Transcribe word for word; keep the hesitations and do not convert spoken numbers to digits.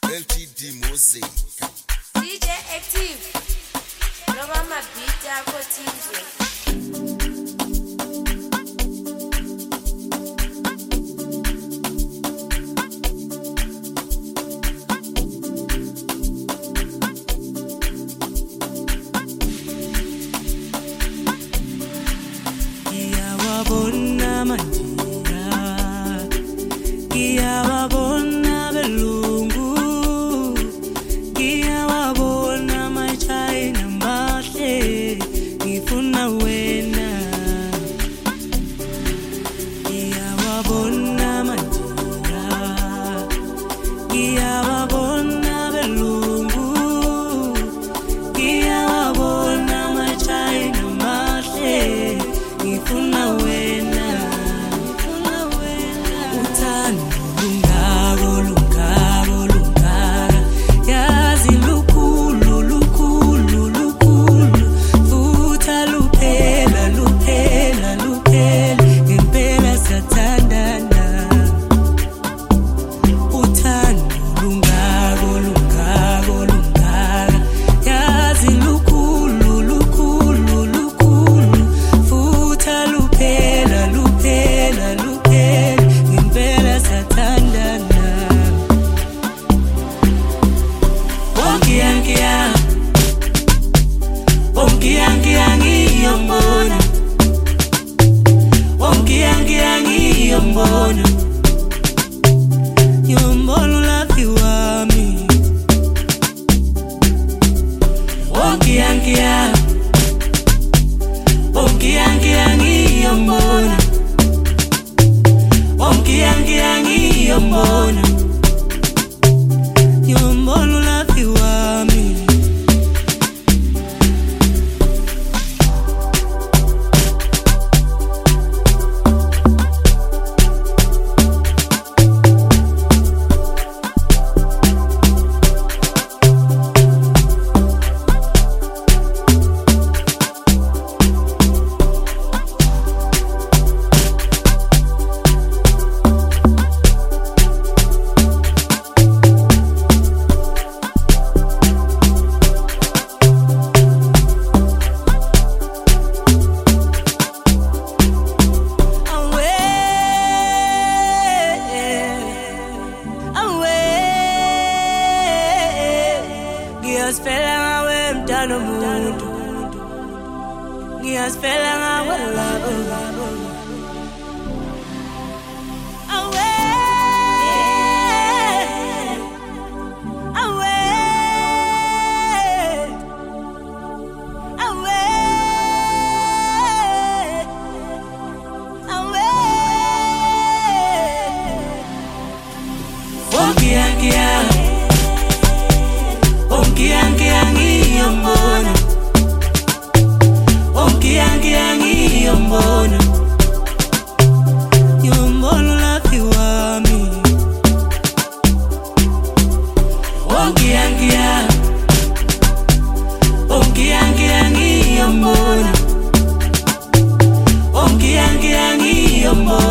L T D Music. D J Active. Roba mabiti yako tizwe. Iyawabona manjira, iyawabona belungu, iyawabona machayina mahle, ngifuna wena. Iyawabona manjira, iyawabona belungu, iyawabona machayina mahle, ngifuna wena, ngifuna wena. Uthando lungako lungako lungaka, yazi lukhulu lukhulu lukhulu, futha luphela luphela luphela, ngempela siyathandana. Uthando lungako lungako lungaka, yazi lukhulu lukhulu lukhulu, futha luphela luphela luphela, ngempela siyathandana. Wonke ngiya, wonke ngiya ngiyambona, wonke ngiya ngiyambona, ngiyambona ulafi wami. Wonke ngiya, wonke ngiya ngiyambona, wonke ngiya ngiyambona, ngiyambona ulafi wami. Ngiyaspela ngawe mntana muntu, ngiyaspela ngawe labo. Awe, awe, awe, awe. Wonke ngiya, wonke ngiya ngiyambona, wonke ngiya ngiyambona, ngiyambona ulafi wami. Wonke ngiya, wonke ngiya ngiyambona, wonke ngiya ngiyambona.